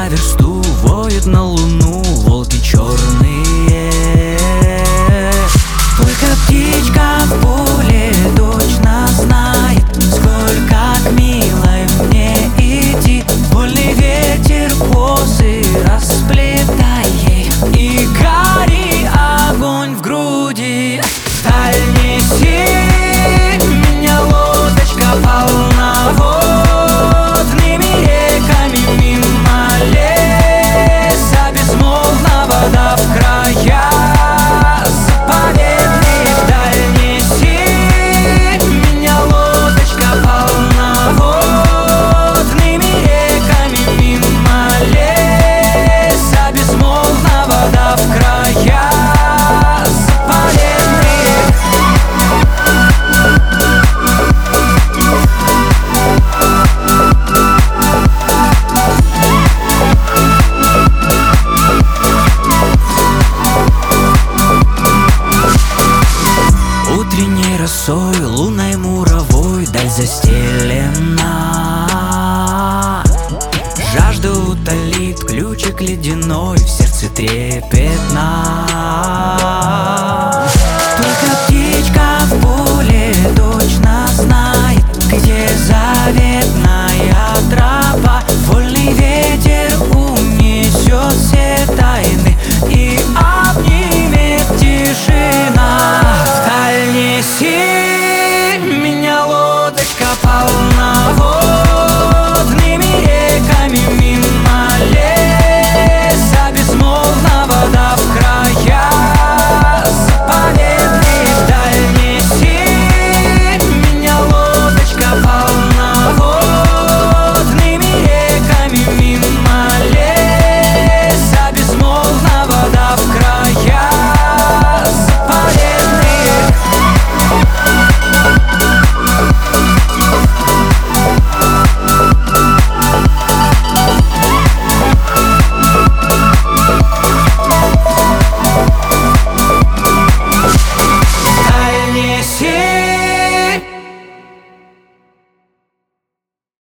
за версту воют на луну волки черные. Только птичка в поле точно знает, сколько к милой мне идти. Вольный ветер косы расплетай ей, и гори огонь в груди. Даль неси меня, лодочка полноводными реками, мимо леса безмолвно вода в края заповедных. Даль неси меня, лодочка полноводными реками, мимо леса безмолвно вода в края заповедных. Утренней росой, лунной муровой даль застелена. Жажду утолит ключик ледяной, в сердце трепетно. Только птичка в поле точно знает, где завет